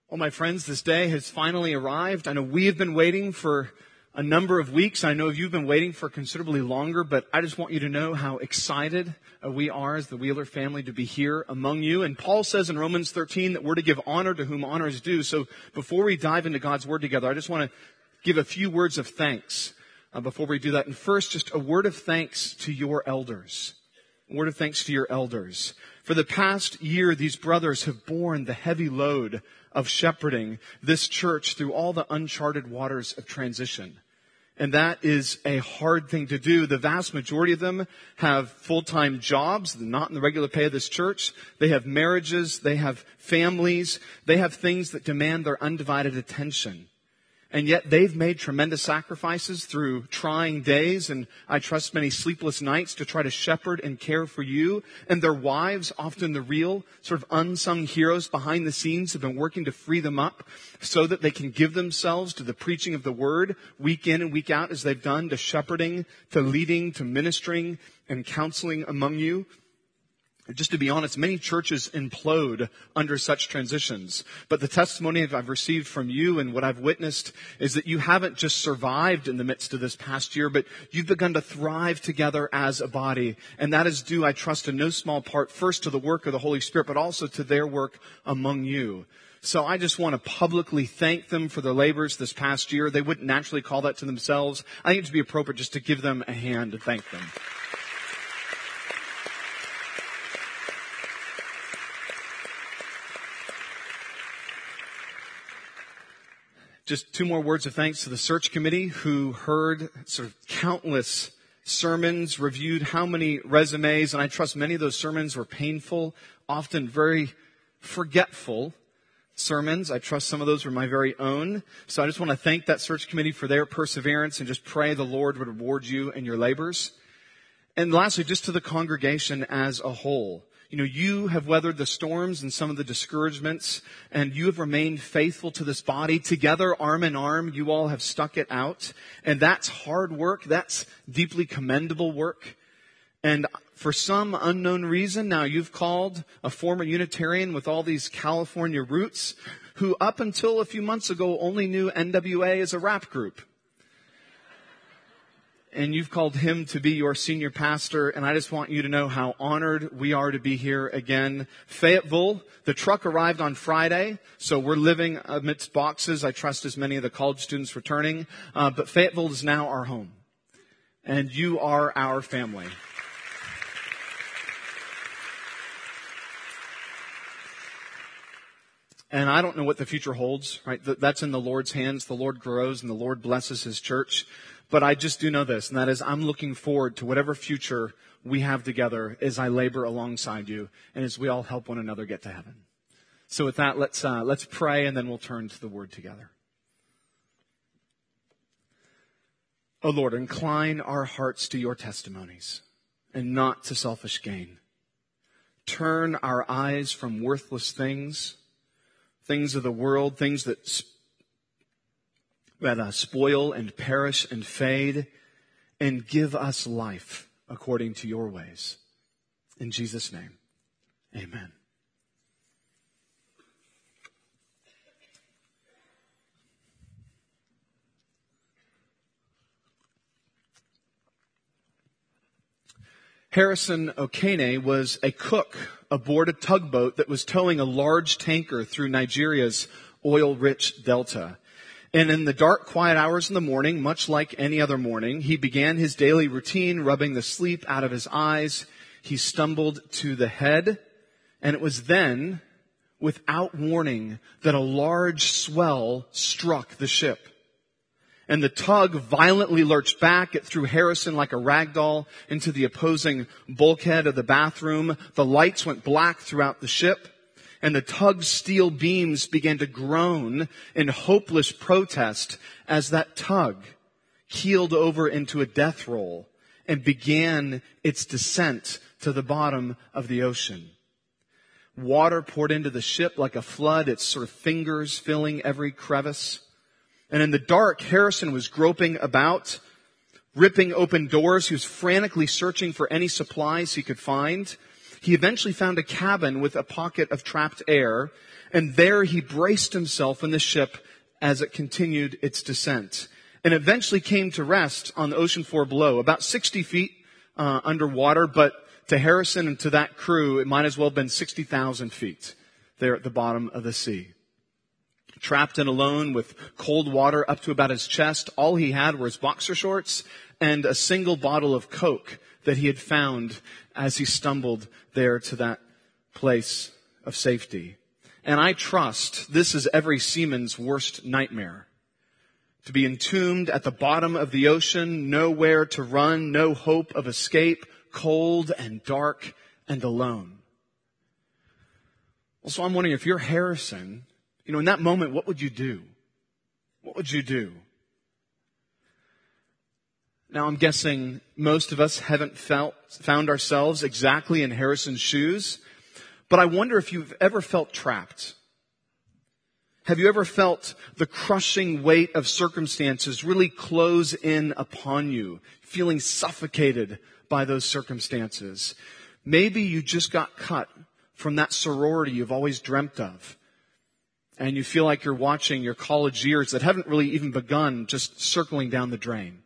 Well, my friends, this day has finally arrived. I know we have been waiting for a number of weeks. I know you've been waiting for considerably longer, but I just want you to know how excited we are as the Wheeler family to be here among you. And Paul says in Romans 13 that we're to give honor to whom honor is due. So before we dive into God's Word together, I just want to give a few words of thanks before we do that. And first, just a word of thanks to your elders. A word of thanks to your elders. For the past year, these brothers have borne the heavy load of shepherding this church through all the uncharted waters of transition. And that is a hard thing to do. The vast majority of them have full-time jobs, not in the regular pay of this church. They have marriages, they have families, they have things that demand their undivided attention. And yet they've made tremendous sacrifices through trying days and I trust many sleepless nights to try to shepherd and care for you. And their wives, often the real sort of unsung heroes behind the scenes, have been working to free them up so that they can give themselves to the preaching of the word week in and week out as they've done, to shepherding, to leading, to ministering and counseling among you. Just to be honest, many churches implode under such transitions. But the testimony I've received from you and what I've witnessed is that you haven't just survived in the midst of this past year, but you've begun to thrive together as a body. And that is due, I trust, in no small part, first to the work of the Holy Spirit, but also to their work among you. So I just want to publicly thank them for their labors this past year. They wouldn't naturally call that to themselves. I think it would be appropriate just to give them a hand and thank them. Just two more words of thanks to the search committee who heard sort of countless sermons, reviewed how many resumes, and I trust many of those sermons were painful, often very forgetful sermons. I trust some of those were my very own. So I just want to thank that search committee for their perseverance and just pray the Lord would reward you and your labors. And lastly, just to the congregation as a whole. You know, you have weathered the storms and some of the discouragements, and you have remained faithful to this body. Together, arm in arm, you all have stuck it out. And that's hard work. That's deeply commendable work. And for some unknown reason, now you've called a former Unitarian with all these California roots who up until a few months ago only knew NWA as a rap group. And you've called him to be your senior pastor, and I just want you to know how honored we are to be here again. Fayetteville, the truck arrived on Friday, so we're living amidst boxes. I trust as many of the college students returning. But Fayetteville is now our home, and you are our family. And I don't know what the future holds, right? That's in the Lord's hands. The Lord grows and the Lord blesses His church. But I just do know this, and that is I'm looking forward to whatever future we have together as I labor alongside you and as we all help one another get to heaven. So with that, let's pray and then we'll turn to the Word together. Oh Lord, incline our hearts to your testimonies and not to selfish gain. Turn our eyes from worthless things of the world, things that spoil and perish and fade, and give us life according to your ways. In Jesus' name, amen. Harrison Okene was a cook aboard a tugboat that was towing a large tanker through Nigeria's oil-rich delta. And in the dark, quiet hours in the morning, much like any other morning, he began his daily routine, rubbing the sleep out of his eyes. He stumbled to the head, and it was then, without warning, that a large swell struck the ship. And the tug violently lurched back. It threw Harrison like a rag doll into the opposing bulkhead of the bathroom. The lights went black throughout the ship. And the tug's steel beams began to groan in hopeless protest as that tug keeled over into a death roll and began its descent to the bottom of the ocean. Water poured into the ship like a flood, its sort of fingers filling every crevice. And in the dark, Harrison was groping about, ripping open doors. He was frantically searching for any supplies he could find. He eventually found a cabin with a pocket of trapped air. And there he braced himself in the ship as it continued its descent, and eventually came to rest on the ocean floor below, about 60 feet underwater, but to Harrison and to that crew, it might as well have been 60,000 feet there at the bottom of the sea. Trapped and alone with cold water up to about his chest, all he had were his boxer shorts and a single bottle of Coke that he had found as he stumbled there to that place of safety. And I trust this is every seaman's worst nightmare. To be entombed at the bottom of the ocean, nowhere to run, no hope of escape, cold and dark and alone. Well, so I'm wondering, if you're Harrison, in that moment, what would you do? What would you do? Now, I'm guessing most of us haven't found ourselves exactly in Harrison's shoes, but I wonder if you've ever felt trapped. Have you ever felt the crushing weight of circumstances really close in upon you, feeling suffocated by those circumstances? Maybe you just got cut from that sorority you've always dreamt of, and you feel like you're watching your college years that haven't really even begun just circling down the drain.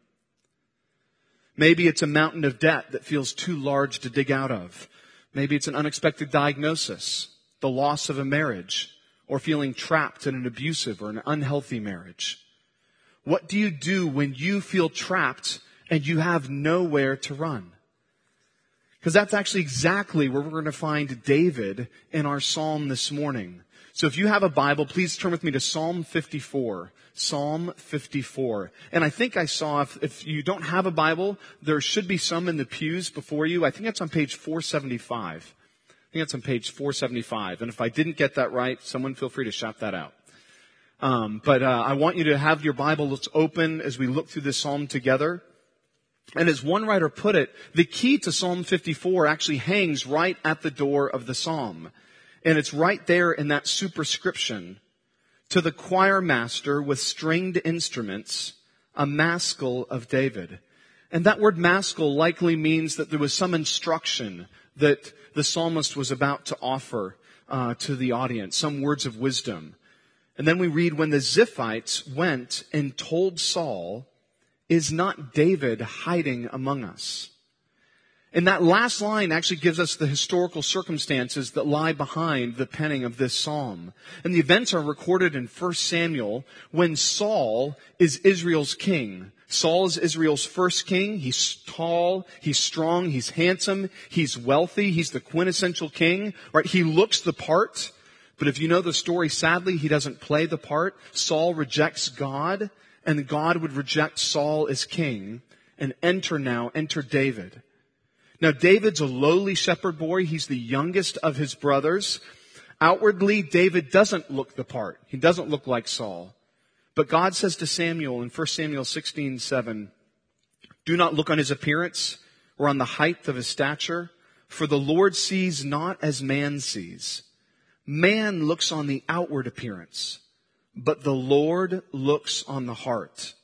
Maybe it's a mountain of debt that feels too large to dig out of. Maybe it's an unexpected diagnosis, the loss of a marriage, or feeling trapped in an abusive or an unhealthy marriage. What do you do when you feel trapped and you have nowhere to run? Because that's actually exactly where we're going to find David in our psalm this morning. So if you have a Bible, please turn with me to Psalm 54. Psalm 54. And I think I saw, if you don't have a Bible, there should be some in the pews before you. I think that's on page 475. I think that's on page 475. And if I didn't get that right, someone feel free to shout that out. But I want you to have your Bible open as we look through this psalm together. And as one writer put it, the key to Psalm 54 actually hangs right at the door of the psalm. And it's right there in that superscription. To the choir master with stringed instruments, a maskil of David. And that word maskil likely means that there was some instruction that the psalmist was about to offer to the audience, some words of wisdom. And then we read, when the Ziphites went and told Saul, is not David hiding among us? And that last line actually gives us the historical circumstances that lie behind the penning of this psalm. And the events are recorded in 1 Samuel when Saul is Israel's king. Saul is Israel's first king. He's tall, he's strong, he's handsome, he's wealthy, he's the quintessential king, right? He looks the part, but if you know the story, sadly, he doesn't play the part. Saul rejects God, and God would reject Saul as king, and enter David. Now, David's a lowly shepherd boy. He's the youngest of his brothers. Outwardly, David doesn't look the part. He doesn't look like Saul. But God says to Samuel in 1 Samuel 16:7, do not look on his appearance or on the height of his stature, for the Lord sees not as man sees. Man looks on the outward appearance, but the Lord looks on the heart.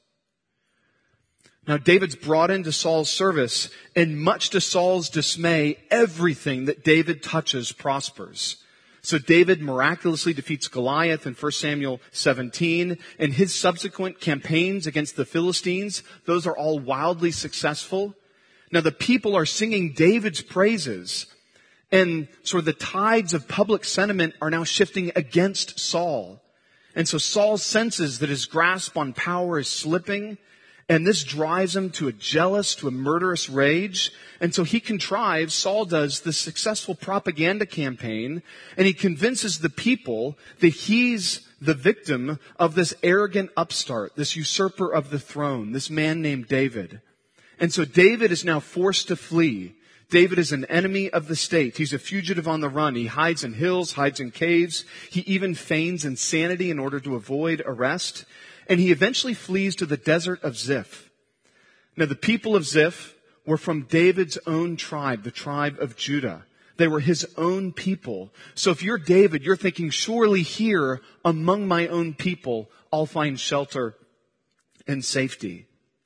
Now, David's brought into Saul's service, and much to Saul's dismay, everything that David touches prospers. So David miraculously defeats Goliath in 1 Samuel 17, and his subsequent campaigns against the Philistines, those are all wildly successful. Now, the people are singing David's praises, and sort of the tides of public sentiment are now shifting against Saul. And so Saul senses that his grasp on power is slipping, and this drives him to a jealous, to a murderous rage. And so Saul does this successful propaganda campaign, and he convinces the people that he's the victim of this arrogant upstart, this usurper of the throne, this man named David. And so David is now forced to flee. David is an enemy of the state. He's a fugitive on the run. He hides in hills, hides in caves. He even feigns insanity in order to avoid arrest. And he eventually flees to the desert of Ziph. Now, the people of Ziph were from David's own tribe, the tribe of Judah. They were his own people. So if you're David, you're thinking, surely here among my own people, I'll find shelter and safety.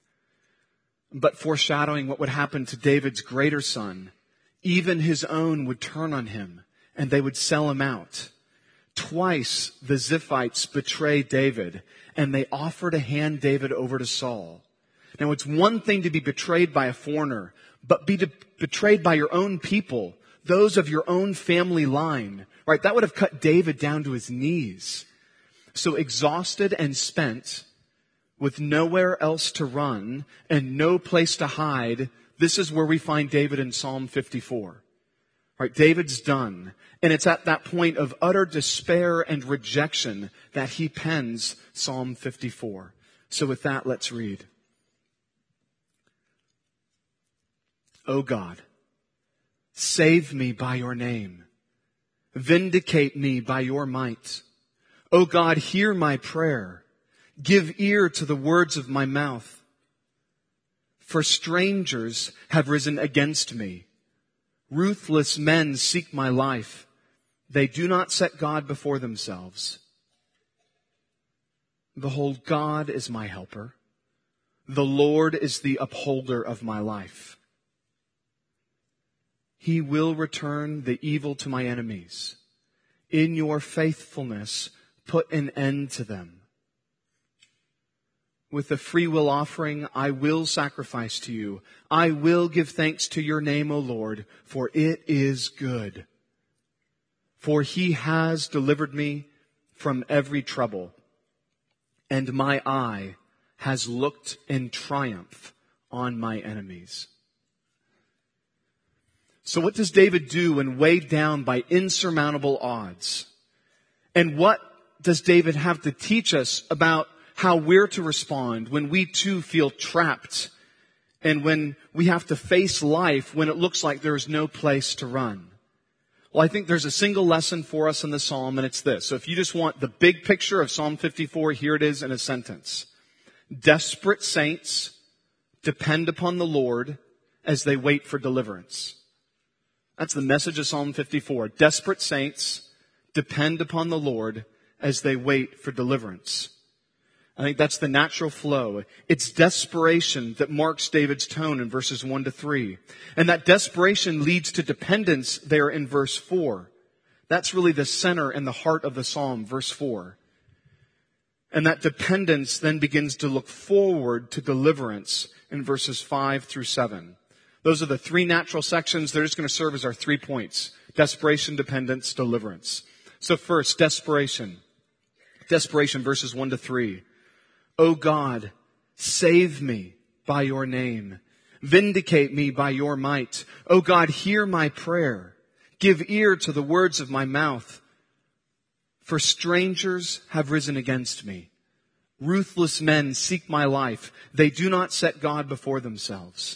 But foreshadowing what would happen to David's greater son, even his own would turn on him and they would sell him out. Twice the Ziphites betray David, and they offer to hand David over to Saul. Now, it's one thing to be betrayed by a foreigner, but be betrayed by your own people, those of your own family line, right? That would have cut David down to his knees. So exhausted and spent, with nowhere else to run and no place to hide, this is where we find David in Psalm 54. Right? David's done. And it's at that point of utter despair and rejection that he pens Psalm 54. So with that, let's read. O God, save me by your name. Vindicate me by your might. O God, hear my prayer. Give ear to the words of my mouth. For strangers have risen against me. Ruthless men seek my life. They do not set God before themselves. Behold, God is my helper. The Lord is the upholder of my life. He will return the evil to my enemies. In your faithfulness, put an end to them. With the free will offering, I will sacrifice to you. I will give thanks to your name, O Lord, for it is good. For he has delivered me from every trouble, and my eye has looked in triumph on my enemies. So what does David do when weighed down by insurmountable odds? And what does David have to teach us about how we're to respond when we too feel trapped and when we have to face life when it looks like there is no place to run? Well, I think there's a single lesson for us in the Psalm, and it's this. So if you just want the big picture of Psalm 54, here it is in a sentence. Desperate saints depend upon the Lord as they wait for deliverance. That's the message of Psalm 54. Desperate saints depend upon the Lord as they wait for deliverance. I think that's the natural flow. It's desperation that marks David's tone in verses 1 to 3. And that desperation leads to dependence there in verse 4. That's really the center and the heart of the psalm, verse 4. And that dependence then begins to look forward to deliverance in verses 5 through 7. Those are the three natural sections. They're just going to serve as our 3 points. Desperation, dependence, deliverance. So first, desperation. Desperation, verses 1 to 3. O God, save me by your name. Vindicate me by your might. O God, hear my prayer. Give ear to the words of my mouth. For strangers have risen against me. Ruthless men seek my life. They do not set God before themselves.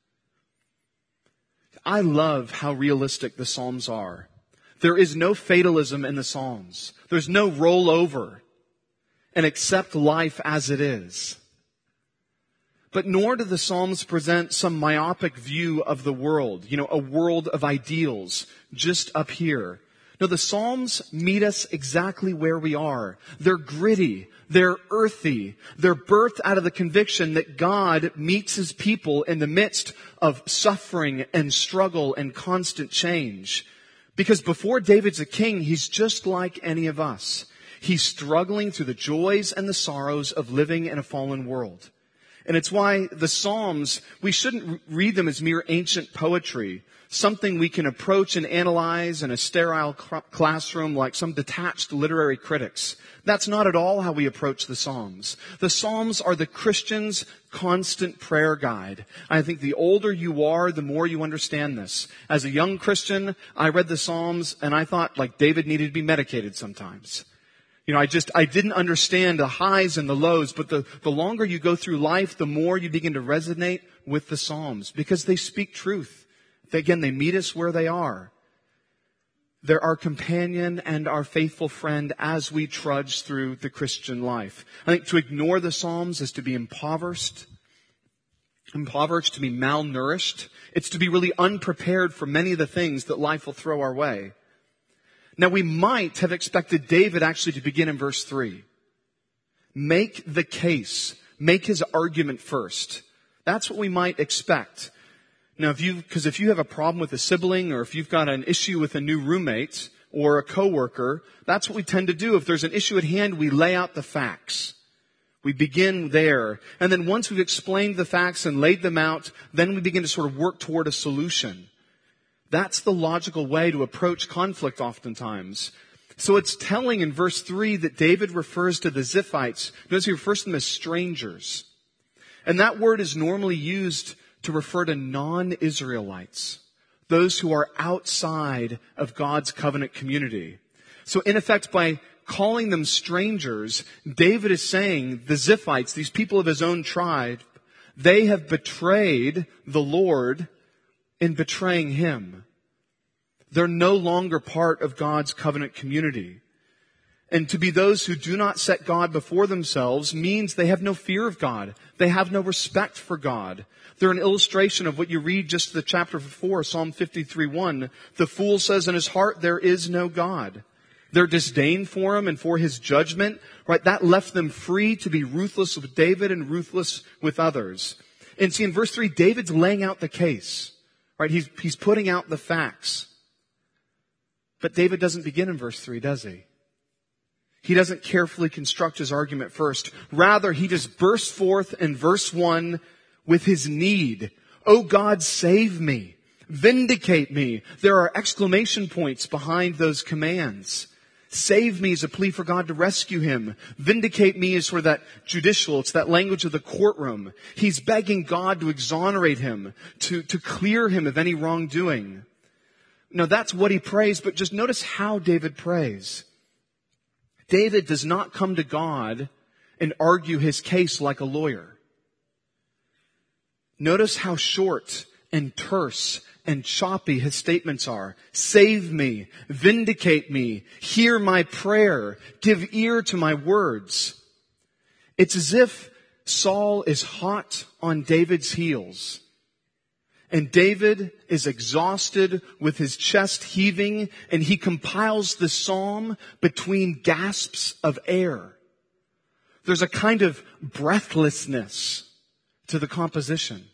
I love how realistic the Psalms are. There is no fatalism in the Psalms. There's no rollover and accept life as it is. But nor do the Psalms present some myopic view of the world, a world of ideals just up here. No, the Psalms meet us exactly where we are. They're gritty. They're earthy. They're birthed out of the conviction that God meets his people in the midst of suffering and struggle and constant change. Because before David's a king, he's just like any of us. He's struggling through the joys and the sorrows of living in a fallen world. And it's why the Psalms, we shouldn't read them as mere ancient poetry, something we can approach and analyze in a sterile classroom like some detached literary critics. That's not at all how we approach the Psalms. The Psalms are the Christian's constant prayer guide. I think the older you are, the more you understand this. As a young Christian, I read the Psalms and I thought like David needed to be medicated sometimes. I didn't understand the highs and the lows, but the longer you go through life, the more you begin to resonate with the Psalms because they speak truth. They meet us where they are. They're our companion and our faithful friend as we trudge through the Christian life. I think to ignore the Psalms is to be impoverished, to be malnourished. It's to be really unprepared for many of the things that life will throw our way. Now, we might have expected David actually to begin in verse 3. Make the case. Make his argument first. That's what we might expect. Now, if you have a problem with a sibling or if you've got an issue with a new roommate, or a coworker, that's what we tend to do. If there's an issue at hand, we lay out the facts. We begin there. And then once we've explained the facts and laid them out, then we begin to sort of work toward a solution. That's the logical way to approach conflict oftentimes. So it's telling in verse 3 that David refers to the Ziphites. Notice he refers to them as strangers. And that word is normally used to refer to non-Israelites, those who are outside of God's covenant community. So in effect, by calling them strangers, David is saying the Ziphites, these people of his own tribe, they have betrayed the Lord in betraying him. They're no longer part of God's covenant community. And to be those who do not set God before themselves means they have no fear of God. They have no respect for God. They're an illustration of what you read just the chapter before, Psalm 53:1. The fool says in his heart, there is no God. Their disdain for him and for his judgment, right, that left them free to be ruthless with David and ruthless with others. And see, in verse 3, David's laying out the case, right? He's putting out the facts. But David doesn't begin in verse 3, does he? He doesn't carefully construct his argument first. Rather, he just bursts forth in verse 1 with his need. Oh God, save me. Vindicate me. There are exclamation points behind those commands. Save me is a plea for God to rescue him. Vindicate me is sort of that judicial. It's that language of the courtroom. He's begging God to exonerate him, to clear him of any wrongdoing. Now that's what he prays, but just notice how David prays. David does not come to God and argue his case like a lawyer. Notice how short and terse and choppy his statements are. Save me, vindicate me, hear my prayer, give ear to my words. It's as if Saul is hot on David's heels. And David is exhausted with his chest heaving, and he compiles the psalm between gasps of air. There's a kind of breathlessness to the composition.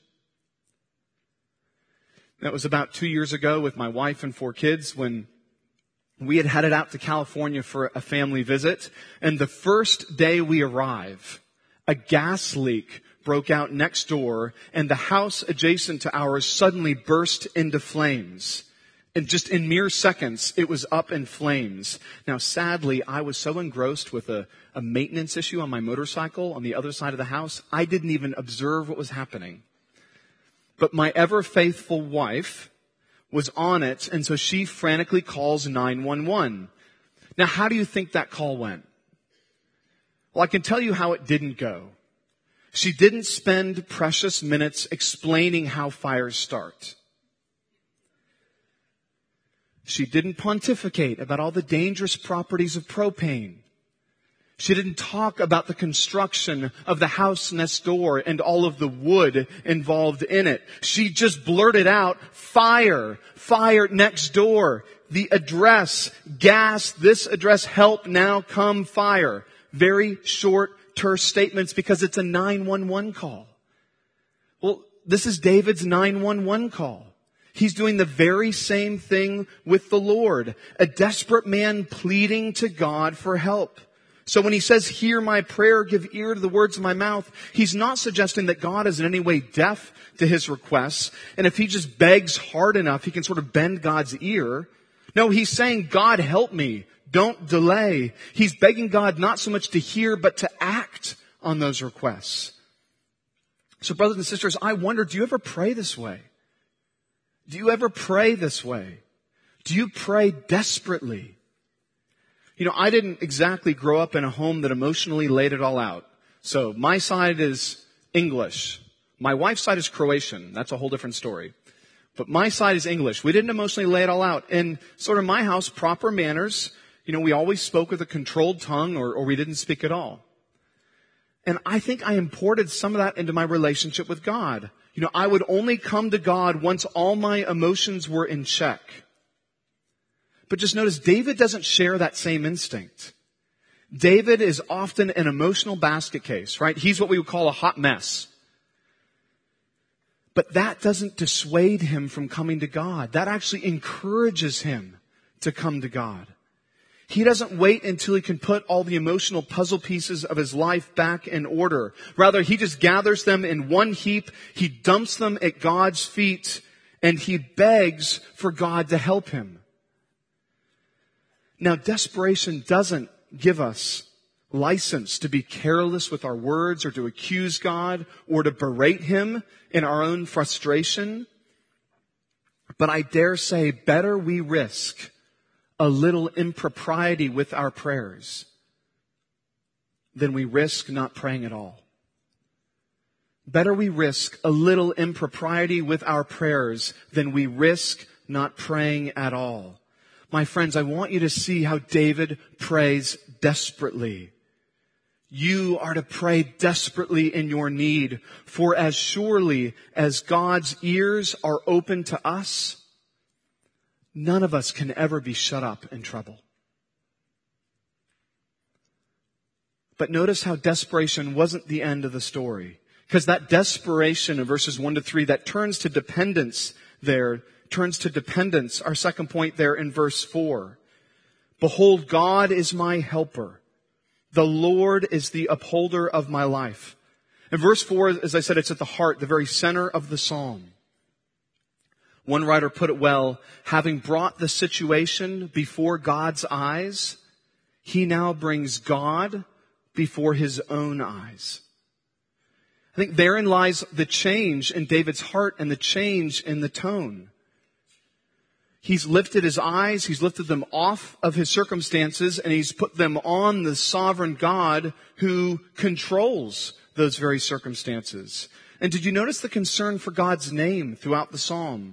That was about 2 years ago with my wife and 4 kids when we had headed out to California for a family visit. And the first day we arrive, a gas leak broke out next door, and the house adjacent to ours suddenly burst into flames. And just in mere seconds, it was up in flames. Now, sadly, I was so engrossed with a maintenance issue on my motorcycle on the other side of the house, I didn't even observe what was happening. But my ever-faithful wife was on it, and so she frantically calls 911. Now, how do you think that call went? Well, I can tell you how it didn't go. She didn't spend precious minutes explaining how fires start. She didn't pontificate about all the dangerous properties of propane. She didn't talk about the construction of the house next door and all of the wood involved in it. She just blurted out, fire next door, the address, gas, this address, help, now come, fire. Very short, terse statements because it's a 911 call. Well, this is David's 911 call. He's doing the very same thing with the Lord. A desperate man pleading to God for help. So when he says, hear my prayer, give ear to the words of my mouth, he's not suggesting that God is in any way deaf to his requests. And if he just begs hard enough, he can sort of bend God's ear. No, he's saying, God, help me. Don't delay. He's begging God not so much to hear, but to act on those requests. So brothers and sisters, I wonder, do you ever pray this way? Do you ever pray this way? Do you pray desperately? You know, I didn't exactly grow up in a home that emotionally laid it all out. So my side is English. My wife's side is Croatian. That's a whole different story. But my side is English. We didn't emotionally lay it all out. And sort of my house, proper manners, you know, we always spoke with a controlled tongue or we didn't speak at all. And I think I imported some of that into my relationship with God. You know, I would only come to God once all my emotions were in check. But just notice, David doesn't share that same instinct. David is often an emotional basket case, right? He's what we would call a hot mess. But that doesn't dissuade him from coming to God. That actually encourages him to come to God. He doesn't wait until he can put all the emotional puzzle pieces of his life back in order. Rather, he just gathers them in one heap. He dumps them at God's feet, and he begs for God to help him. Now, desperation doesn't give us license to be careless with our words or to accuse God or to berate him in our own frustration. But I dare say better we risk a little impropriety with our prayers than we risk not praying at all. Better we risk a little impropriety with our prayers than we risk not praying at all. My friends, I want you to see how David prays desperately. You are to pray desperately in your need, for as surely as God's ears are open to us, none of us can ever be shut up in trouble. But notice how desperation wasn't the end of the story. Because that desperation in verses 1 to 3, that turns to dependence there, our second point there in verse 4. Behold, God is my helper. The Lord is the upholder of my life. In verse 4, as I said, it's at the heart, the very center of the psalm. One writer put it well, having brought the situation before God's eyes, he now brings God before his own eyes. I think therein lies the change in David's heart and the change in the tone. He's lifted his eyes, he's lifted them off of his circumstances, and he's put them on the sovereign God who controls those very circumstances. And did you notice the concern for God's name throughout the psalm?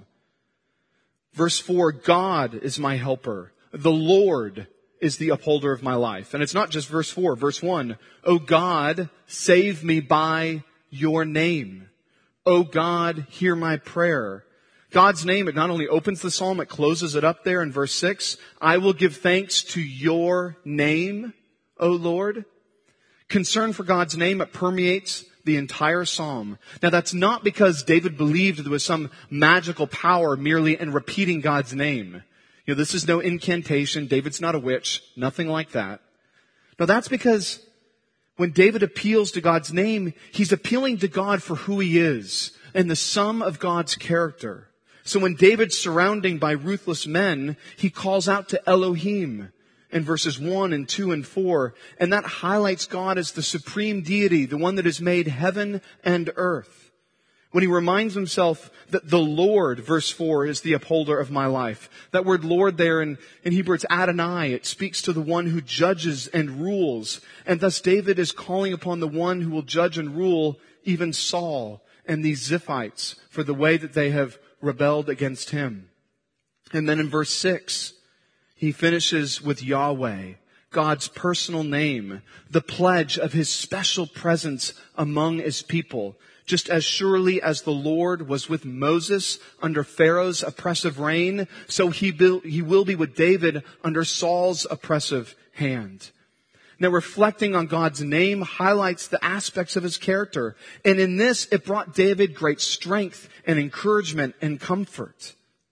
Verse 4, God is my helper. The Lord is the upholder of my life. And it's not just verse 4. Verse 1, O God, save me by your name. O God, hear my prayer. God's name, it not only opens the psalm, it closes it up there in verse 6. I will give thanks to your name, O Lord. Concern for God's name, it permeates the entire psalm. Now that's not because David believed there was some magical power merely in repeating God's name. You know, this is no incantation. David's not a witch. Nothing like that. No, that's because when David appeals to God's name, he's appealing to God for who he is and the sum of God's character. So when David's surrounded by ruthless men, he calls out to Elohim in verses 1 and 2 and 4. And that highlights God as the supreme deity, the one that has made heaven and earth. When he reminds himself that the Lord, verse 4, is the upholder of my life. That word Lord there in Hebrew, it's Adonai. It speaks to the one who judges and rules. And thus David is calling upon the one who will judge and rule even Saul and these Ziphites for the way that they have rebelled against him. And then in verse 6, he finishes with Yahweh, God's personal name, the pledge of his special presence among his people. Just as surely as the Lord was with Moses under Pharaoh's oppressive reign, so he will be with David under Saul's oppressive hand. Now, reflecting on God's name highlights the aspects of his character. And in this, it brought David great strength and encouragement and comfort.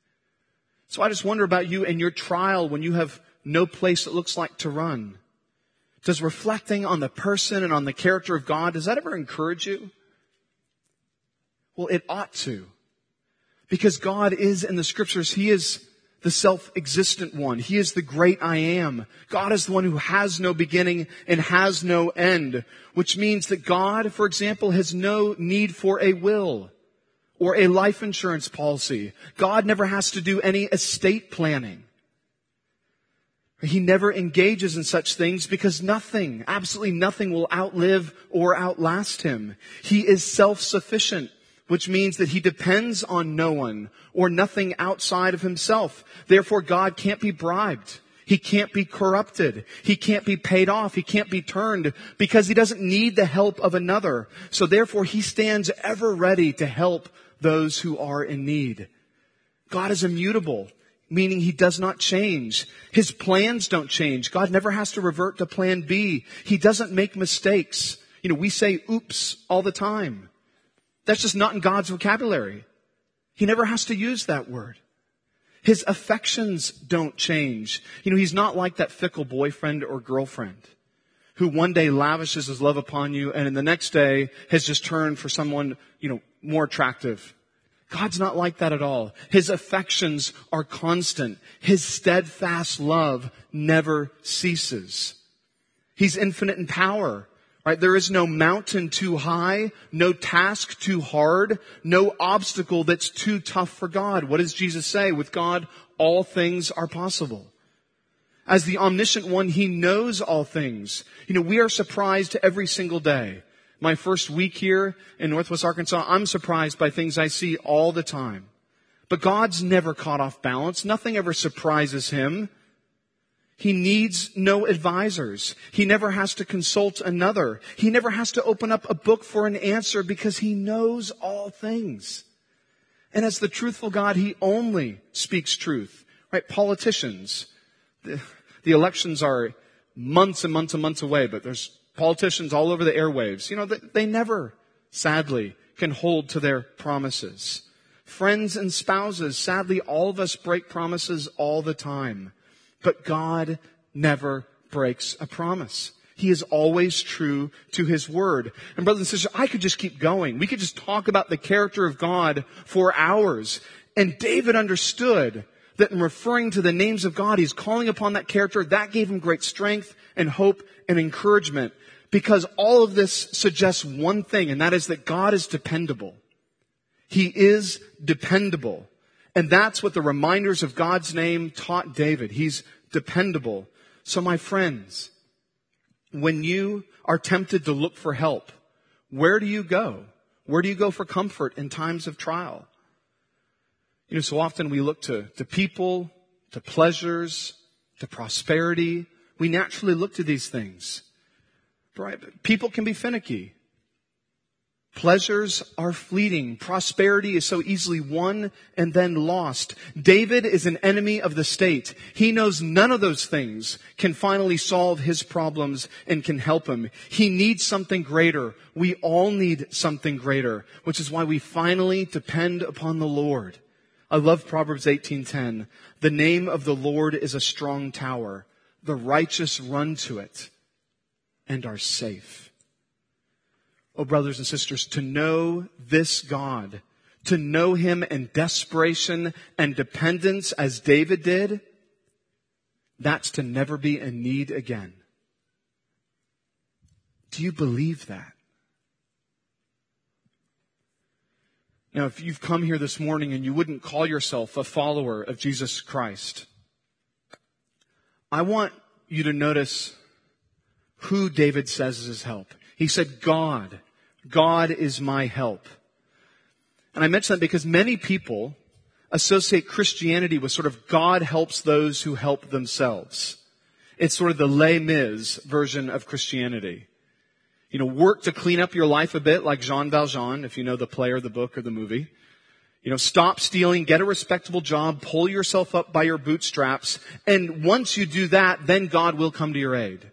So I just wonder about you in your trial when you have no place it looks like to run. Does reflecting on the person and on the character of God, does that ever encourage you? Well, it ought to. Because God is in the scriptures, he is the self-existent one. He is the great I am. God is the one who has no beginning and has no end, which means that God, for example, has no need for a will or a life insurance policy. God never has to do any estate planning. He never engages in such things because nothing, absolutely nothing will outlive or outlast him. He is self-sufficient, which means that he depends on no one or nothing outside of himself. Therefore, God can't be bribed. He can't be corrupted. He can't be paid off. He can't be turned because he doesn't need the help of another. So therefore, he stands ever ready to help those who are in need. God is immutable, meaning he does not change. His plans don't change. God never has to revert to plan B. He doesn't make mistakes. You know, we say oops all the time. That's just not in God's vocabulary. He never has to use that word. His affections don't change. He's not like that fickle boyfriend or girlfriend who one day lavishes his love upon you and in the next day has just turned for someone, more attractive. God's not like that at all. His affections are constant. His steadfast love never ceases. He's infinite in power, right? There is no mountain too high, no task too hard, no obstacle that's too tough for God. What does Jesus say? With God, all things are possible. As the omniscient one, He knows all things. We are surprised every single day. My first week here in Northwest Arkansas, I'm surprised by things I see all the time. But God's never caught off balance. Nothing ever surprises Him. He needs no advisors. He never has to consult another. He never has to open up a book for an answer because He knows all things. And as the truthful God, He only speaks truth. Right? Politicians, the elections are months and months and months away, but there's politicians all over the airwaves. They never, sadly, can hold to their promises. Friends and spouses, sadly, all of us break promises all the time. But God never breaks a promise. He is always true to His word. And brothers and sisters, I could just keep going. We could just talk about the character of God for hours. And David understood that in referring to the names of God, he's calling upon that character. That gave him great strength and hope and encouragement. Because all of this suggests one thing, and that is that God is dependable. He is dependable. And that's what the reminders of God's name taught David. He's dependable. So my friends, when you are tempted to look for help, where do you go? Where do you go for comfort in times of trial? So often we look to people, to pleasures, to prosperity. We naturally look to these things. Right? People can be finicky. Pleasures are fleeting. Prosperity is so easily won and then lost. David is an enemy of the state. He knows none of those things can finally solve his problems and can help him. He needs something greater. We all need something greater, which is why we finally depend upon the Lord. I love Proverbs 18:10. The name of the Lord is a strong tower. The righteous run to it and are safe. Oh, brothers and sisters, to know this God, to know Him in desperation and dependence as David did, that's to never be in need again. Do you believe that? Now, if you've come here this morning and you wouldn't call yourself a follower of Jesus Christ, I want you to notice who David says is his help. He said, God is my help. And I mention that because many people associate Christianity with sort of God helps those who help themselves. It's sort of the Les Mis version of Christianity. Work to clean up your life a bit like Jean Valjean, if you know the play or the book or the movie. Stop stealing, get a respectable job, pull yourself up by your bootstraps, and once you do that, then God will come to your aid.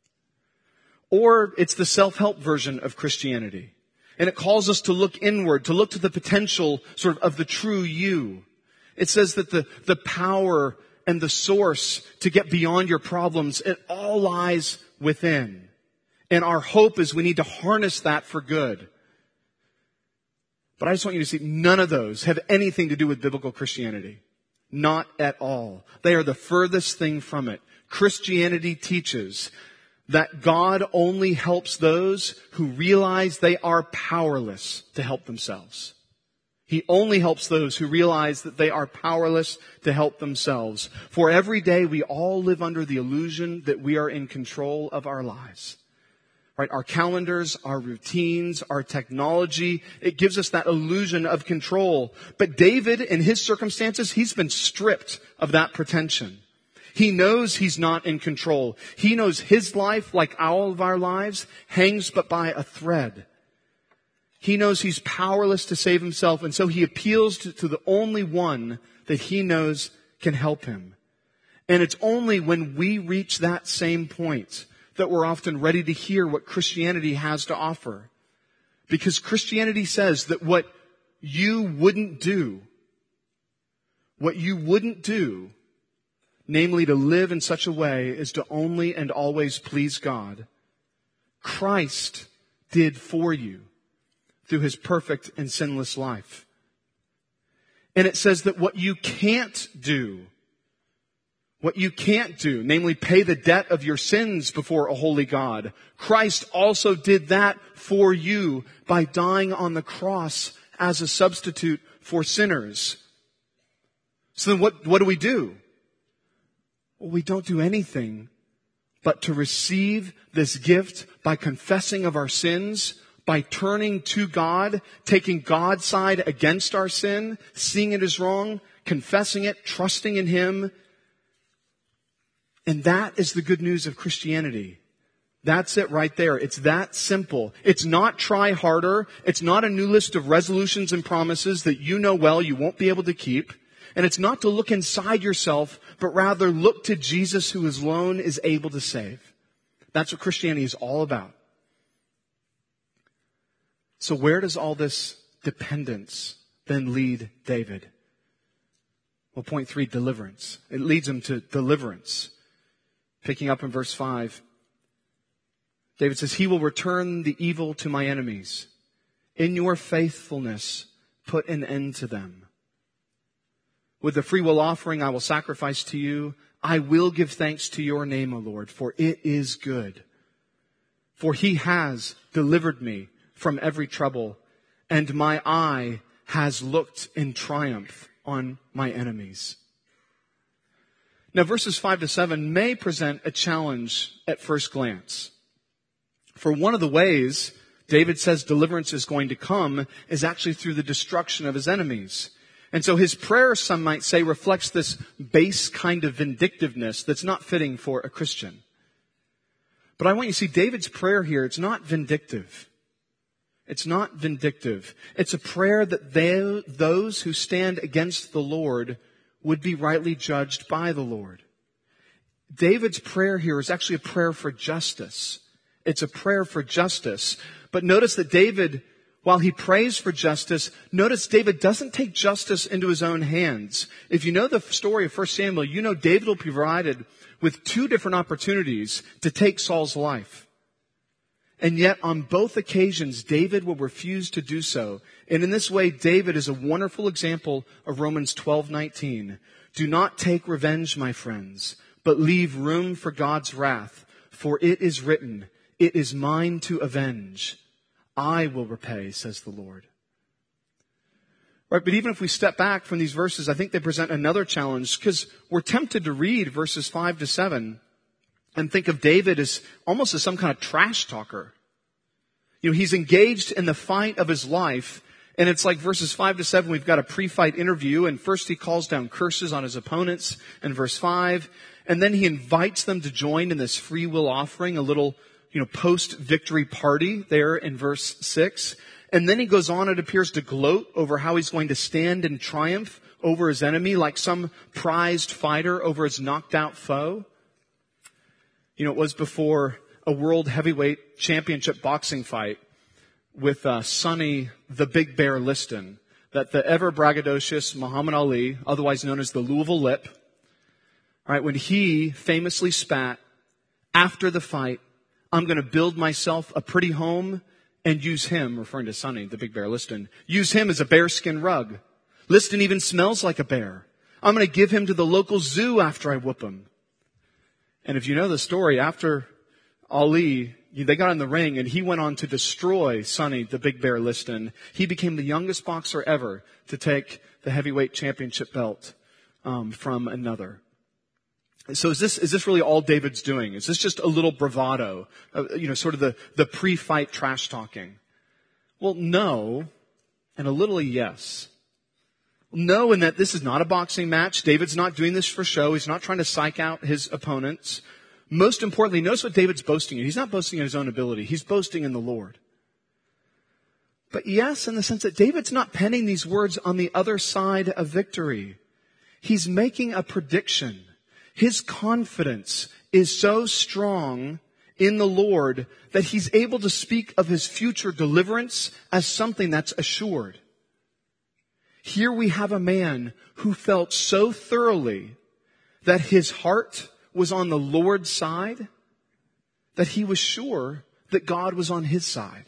Or it's the self-help version of Christianity. And it calls us to look inward, to look to the potential sort of the true you. It says that the power and the source to get beyond your problems, it all lies within. And our hope is we need to harness that for good. But I just want you to see none of those have anything to do with biblical Christianity. Not at all. They are the furthest thing from it. Christianity teaches that God only helps those who realize they are powerless to help themselves. He only helps those who realize that they are powerless to help themselves. For every day we all live under the illusion that we are in control of our lives. Right? Our calendars, our routines, our technology, it gives us that illusion of control. But David, in his circumstances, he's been stripped of that pretension. He knows he's not in control. He knows his life, like all of our lives, hangs but by a thread. He knows he's powerless to save himself, and so he appeals to the only one that he knows can help him. And it's only when we reach that same point that we're often ready to hear what Christianity has to offer. Because Christianity says that what you wouldn't do, what you wouldn't do, namely to live in such a way as to only and always please God, Christ did for you through his perfect and sinless life. And it says that what you can't do, namely pay the debt of your sins before a holy God, Christ also did that for you by dying on the cross as a substitute for sinners. So then what do we do? Well, we don't do anything but to receive this gift by confessing of our sins, by turning to God, taking God's side against our sin, seeing it as wrong, confessing it, trusting in him. And that is the good news of Christianity. That's it right there. It's that simple. It's not try harder. It's not a new list of resolutions and promises that you know well you won't be able to keep. And it's not to look inside yourself, but rather look to Jesus who alone is able to save. That's what Christianity is all about. So where does all this dependence then lead David? Well, point 3, deliverance. It leads him to deliverance. Picking up in verse 5, David says, he will return the evil to my enemies. In your faithfulness, put an end to them. With the freewill offering I will sacrifice to you. I will give thanks to your name, O Lord, for it is good. For he has delivered me from every trouble, and my eye has looked in triumph on my enemies. Now, verses 5 to 7 may present a challenge at first glance. For one of the ways David says deliverance is going to come is actually through the destruction of his enemies. And so his prayer, some might say, reflects this base kind of vindictiveness that's not fitting for a Christian. But I want you to see David's prayer here, it's not vindictive. It's not vindictive. It's a prayer that those who stand against the Lord would be rightly judged by the Lord. David's prayer here is actually a prayer for justice. It's a prayer for justice. But notice that David, while he prays for justice, notice David doesn't take justice into his own hands. If you know the story of 1 Samuel, you know David will be provided with 2 different opportunities to take Saul's life. And yet on both occasions, David will refuse to do so. And in this way, David is a wonderful example of Romans 12:19. Do not take revenge, my friends, but leave room for God's wrath. For it is written, it is mine to avenge. I will repay, says the Lord. Right, but even if we step back from these verses, I think they present another challenge, because we're tempted to read verses 5 to 7 and think of David as almost as some kind of trash talker. You know, he's engaged in the fight of his life, and it's like verses 5 to 7, we've got a pre-fight interview, and first he calls down curses on his opponents in verse 5, and then he invites them to join in this free will offering, a little, post-victory party there in verse 6. And then he goes on, it appears, to gloat over how he's going to stand in triumph over his enemy, like some prized fighter over his knocked out foe. It was before a world heavyweight championship boxing fight with Sonny the Big Bear Liston that the ever braggadocious Muhammad Ali, otherwise known as the Louisville Lip, right, when he famously spat after the fight, I'm going to build myself a pretty home and use him, referring to Sonny the Big Bear Liston, use him as a bearskin rug. Liston even smells like a bear. I'm going to give him to the local zoo after I whoop him. And if you know the story, after Ali, they got in the ring and he went on to destroy Sonny the Big Bear Liston. He became the youngest boxer ever to take the heavyweight championship belt from another. So is this really all David's doing? Is this just a little bravado, sort of the pre-fight trash talking? Well, no, and a little yes. No, in that this is not a boxing match. David's not doing this for show. He's not trying to psych out his opponents. Most importantly, notice what David's boasting in. He's not boasting in his own ability. He's boasting in the Lord. But yes, in the sense that David's not penning these words on the other side of victory. He's making a prediction. His confidence is so strong in the Lord that he's able to speak of his future deliverance as something that's assured. Here we have a man who felt so thoroughly that his heart was on the Lord's side that he was sure that God was on his side.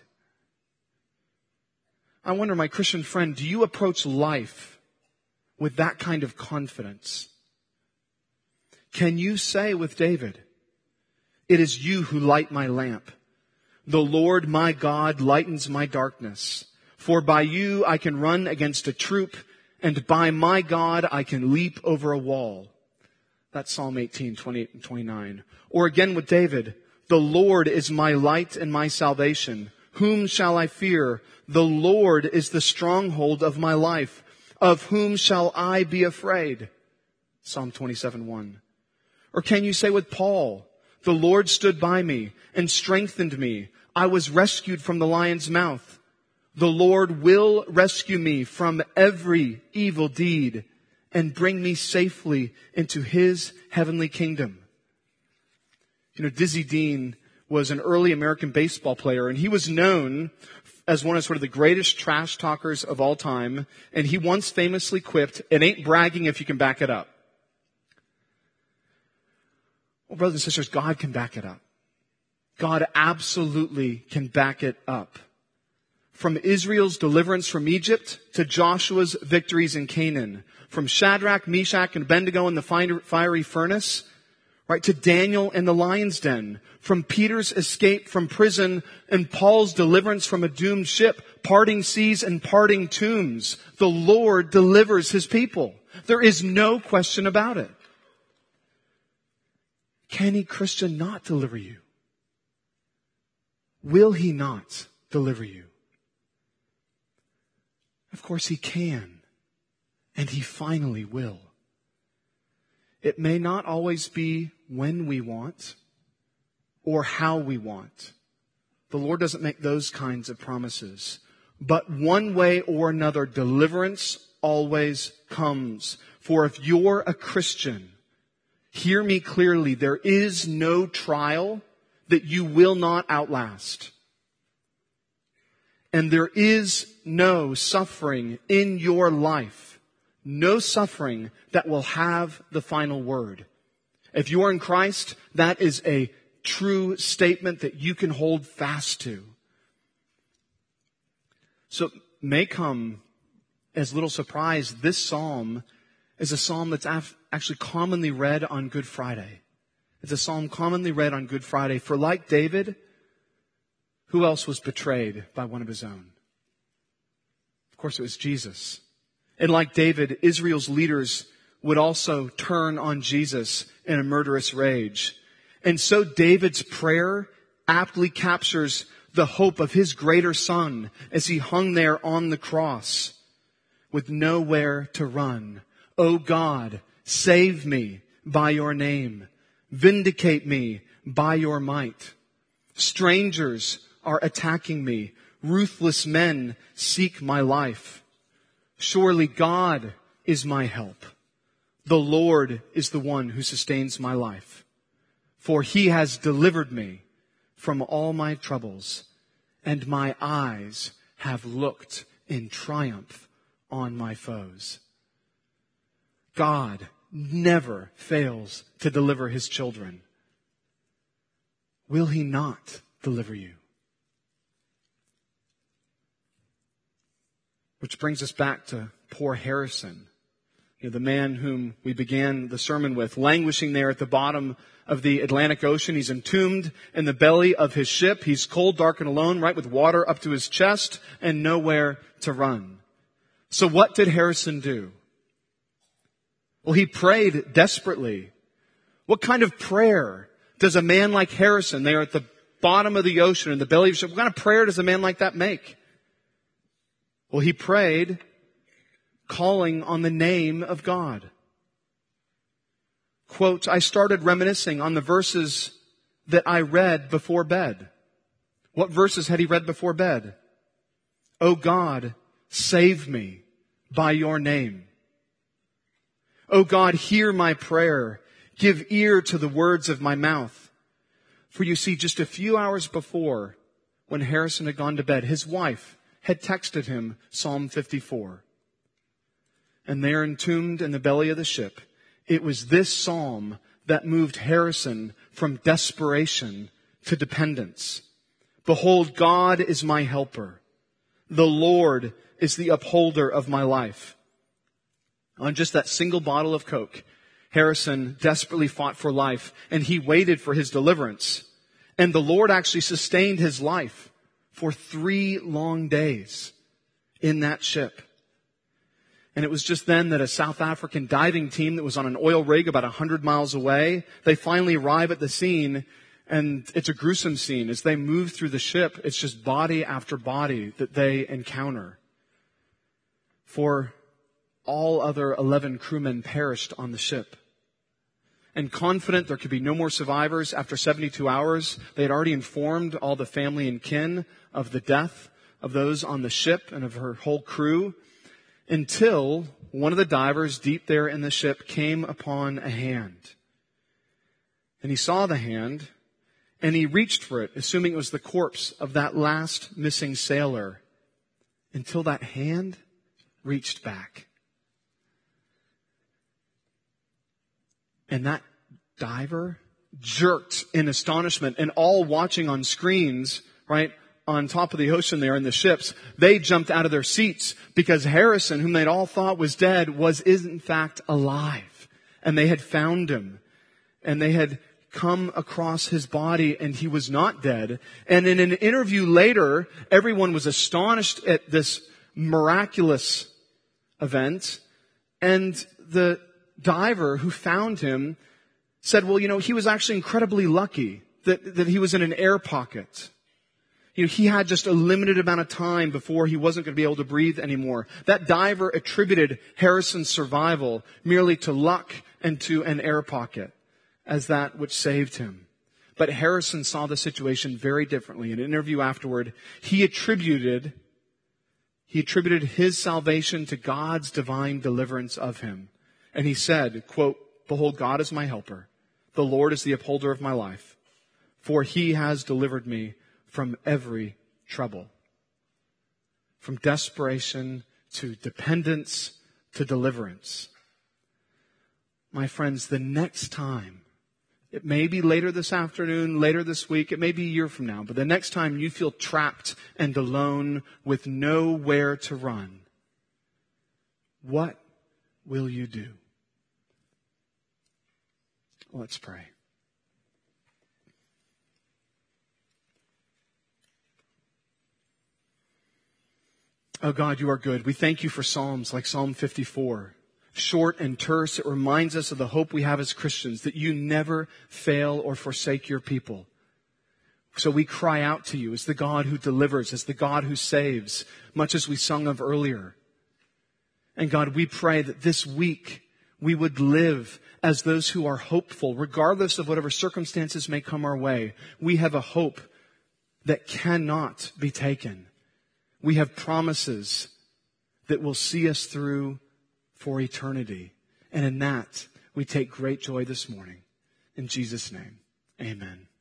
I wonder, my Christian friend, do you approach life with that kind of confidence? Can you say with David, "It is you who light my lamp. The Lord my God lightens my darkness. For by you I can run against a troop, and by my God I can leap over a wall." That's Psalm 18, 28 and 29. Or again with David, "The Lord is my light and my salvation. Whom shall I fear? The Lord is the stronghold of my life. Of whom shall I be afraid?" Psalm 27, 1. Or can you say with Paul, "The Lord stood by me and strengthened me. I was rescued from the lion's mouth. The Lord will rescue me from every evil deed and bring me safely into his heavenly kingdom." You know, Dizzy Dean was an early American baseball player, and he was known as one of sort of the greatest trash talkers of all time. And he once famously quipped, "It ain't bragging if you can back it up." Well, brothers and sisters, God can back it up. God absolutely can back it up. From Israel's deliverance from Egypt to Joshua's victories in Canaan, from Shadrach, Meshach, and Abednego in the fiery furnace, right, to Daniel in the lion's den, from Peter's escape from prison and Paul's deliverance from a doomed ship, parting seas and parting tombs, the Lord delivers his people. There is no question about it. Can he, Christian, not deliver you? Will he not deliver you? Of course he can, and he finally will. It may not always be when we want or how we want. The Lord doesn't make those kinds of promises. But one way or another, deliverance always comes. For if you're a Christian, hear me clearly, there is no trial that you will not outlast. And there is no suffering in your life, no suffering that will have the final word. If you are in Christ, that is a true statement that you can hold fast to. So it may come as little surprise, this psalm is a psalm that's actually commonly read on Good Friday. It's a psalm commonly read on Good Friday. For like David, who else was betrayed by one of his own? Of course, it was Jesus. And like David, Israel's leaders would also turn on Jesus in a murderous rage. And so David's prayer aptly captures the hope of his greater son as he hung there on the cross with nowhere to run. "O God, save me by your name. Vindicate me by your might. Strangers are attacking me. Ruthless men seek my life. Surely God is my help. The Lord is the one who sustains my life. For he has delivered me from all my troubles, and my eyes have looked in triumph on my foes." God never fails to deliver his children. Will he not deliver you? Which brings us back to poor Harrison, the man whom we began the sermon with, languishing there at the bottom of the Atlantic Ocean. He's entombed in the belly of his ship. He's cold, dark, and alone, right, with water up to his chest and nowhere to run. So what did Harrison do? Well, he prayed desperately. What kind of prayer does a man like Harrison, there at the bottom of the ocean, in the belly of the ship, what kind of prayer does a man like that make? Well, he prayed calling on the name of God. Quote, "I started reminiscing on the verses that I read before bed." What verses had he read before bed? "O God, save me by your name. O God, hear my prayer. Give ear to the words of my mouth." For you see, just a few hours before, when Harrison had gone to bed, his wife had texted him Psalm 54. and they are entombed in the belly of the ship. It was this psalm that moved Harrison from desperation to dependence. Behold, God is my helper. The Lord is the upholder of my life. On just that single bottle of Coke, Harrison desperately fought for life, and he waited for his deliverance. And the Lord actually sustained his life for 3 long days in that ship. And it was just then that a South African diving team that was on an oil rig about 100 miles away, they finally arrive at the scene, and it's a gruesome scene. As they move through the ship, it's just body after body that they encounter. For all other 11 crewmen perished on the ship. And confident there could be no more survivors, after 72 hours, they had already informed all the family and kin of the death of those on the ship and of her whole crew, until one of the divers deep there in the ship came upon a hand. And he saw the hand, and he reached for it, assuming it was the corpse of that last missing sailor, until that hand reached back. And that diver jerked in astonishment, and all watching on screens, right, on top of the ocean there in the ships, they jumped out of their seats because Harrison, whom they'd all thought was dead, was in fact alive. And they had found him. And they had come across his body, and he was not dead. And in an interview later, everyone was astonished at this miraculous event. And the diver who found him said, well, he was actually incredibly lucky that he was in an air pocket. He had just a limited amount of time before he wasn't going to be able to breathe anymore. That diver attributed Harrison's survival merely to luck and to an air pocket as that which saved him. But Harrison saw the situation very differently. In an interview afterward, he attributed his salvation to God's divine deliverance of him. And he said, quote, behold, God is my helper. The Lord is the upholder of my life. For he has delivered me from every trouble. From desperation to dependence to deliverance. My friends, the next time, it may be later this afternoon, later this week, it may be a year from now, but the next time you feel trapped and alone with nowhere to run, what will you do? Let's pray. Oh God, you are good. We thank you for Psalms like Psalm 54. Short and terse, it reminds us of the hope we have as Christians, that you never fail or forsake your people. So we cry out to you as the God who delivers, as the God who saves, much as we sung of earlier. And God, we pray that this week we would live as those who are hopeful, regardless of whatever circumstances may come our way. We have a hope that cannot be taken. We have promises that will see us through for eternity. And in that, we take great joy this morning. In Jesus' name, amen.